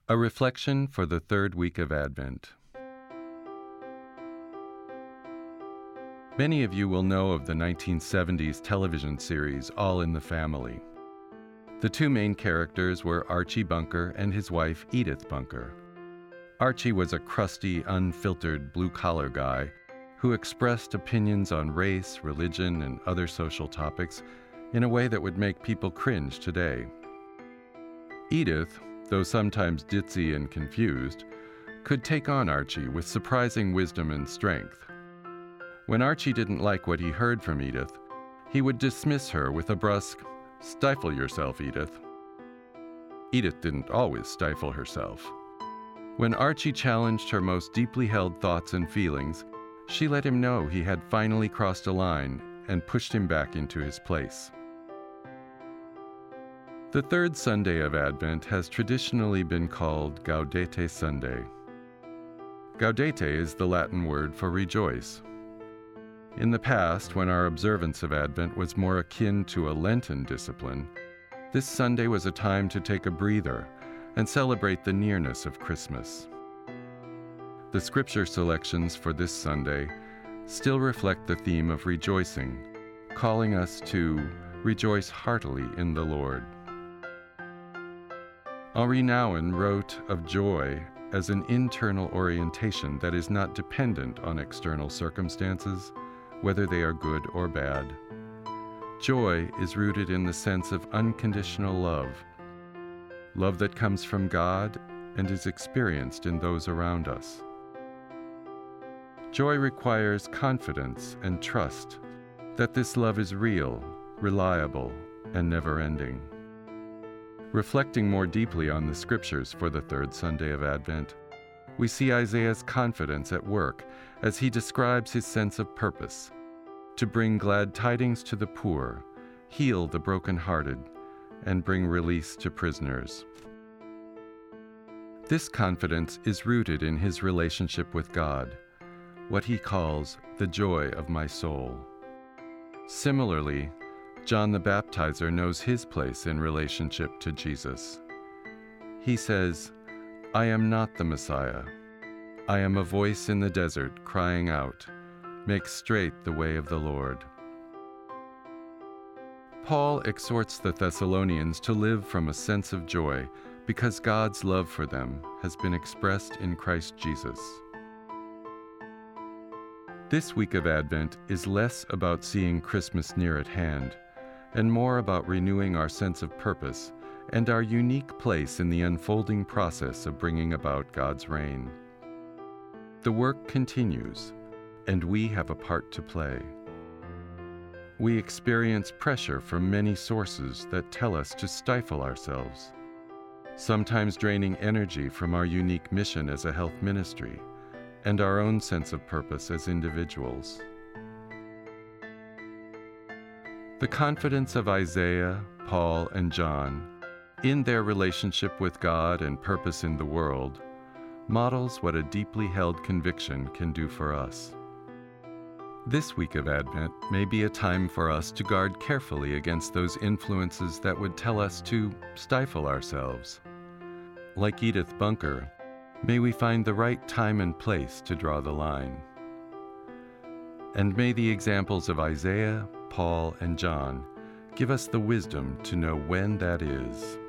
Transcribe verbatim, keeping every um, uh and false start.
A reflection for the third week of Advent. Many of you will know of the nineteen seventies television series All in the Family. The two main characters were Archie Bunker and his wife Edith Bunker. Archie was a crusty, unfiltered blue-collar guy who expressed opinions on race, religion, and other social topics in a way that would make people cringe today. Edith, though sometimes ditzy and confused, could take on Archie with surprising wisdom and strength. When Archie didn't like what he heard from Edith, he would dismiss her with a brusque, "Stifle yourself, Edith." Edith didn't always stifle herself. When Archie challenged her most deeply held thoughts and feelings, she let him know he had finally crossed a line and pushed him back into his place. The third Sunday of Advent has traditionally been called Gaudete Sunday. Gaudete is the Latin word for rejoice. In the past, when our observance of Advent was more akin to a Lenten discipline, this Sunday was a time to take a breather and celebrate the nearness of Christmas. The scripture selections for this Sunday still reflect the theme of rejoicing, calling us to rejoice heartily in the Lord. Henri Nouwen wrote of joy as an internal orientation that is not dependent on external circumstances, whether they are good or bad. Joy is rooted in the sense of unconditional love, love that comes from God and is experienced in those around us. Joy requires confidence and trust that this love is real, reliable, and never-ending. Reflecting more deeply on the scriptures for the third Sunday of Advent, we see Isaiah's confidence at work as he describes his sense of purpose: to bring glad tidings to the poor, heal the brokenhearted, and bring release to prisoners. This confidence is rooted in his relationship with God, what he calls the joy of my soul. Similarly, John the Baptizer knows his place in relationship to Jesus. He says, "I am not the Messiah. I am a voice in the desert crying out, 'Make straight the way of the Lord.'" Paul exhorts the Thessalonians to live from a sense of joy because God's love for them has been expressed in Christ Jesus. This week of Advent is less about seeing Christmas near at hand and more about renewing our sense of purpose and our unique place in the unfolding process of bringing about God's reign. The work continues, and we have a part to play. We experience pressure from many sources that tell us to stifle ourselves, sometimes draining energy from our unique mission as a health ministry and our own sense of purpose as individuals. The confidence of Isaiah, Paul, and John in their relationship with God and purpose in the world models what a deeply held conviction can do for us. This week of Advent may be a time for us to guard carefully against those influences that would tell us to stifle ourselves. Like Edith Bunker, may we find the right time and place to draw the line. And may the examples of Isaiah, Paul, and John give us the wisdom to know when that is.